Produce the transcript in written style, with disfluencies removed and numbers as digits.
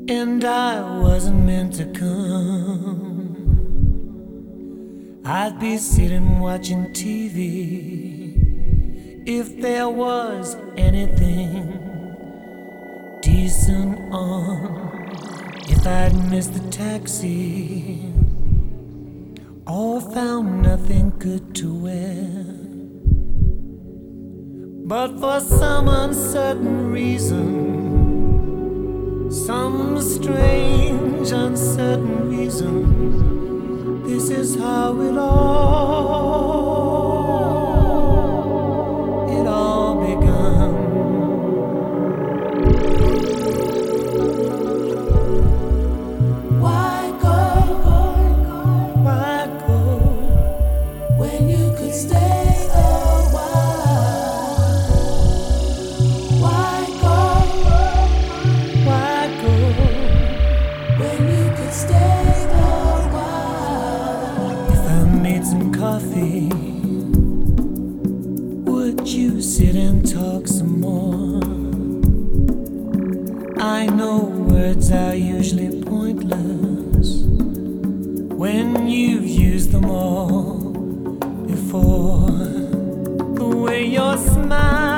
and I wasn't meant to come. I'd be sitting watching TV if there was anything decent on. If I'd missed the taxi or found nothing good to wear, but for some uncertain reason, some strange uncertain reason, this is how it all begun. Why go when you could stay a while? Why go when you could stay a while? If I made some coffee, would you sit and talk some more? I know words are usually pointless when you've used them all before. The way your smile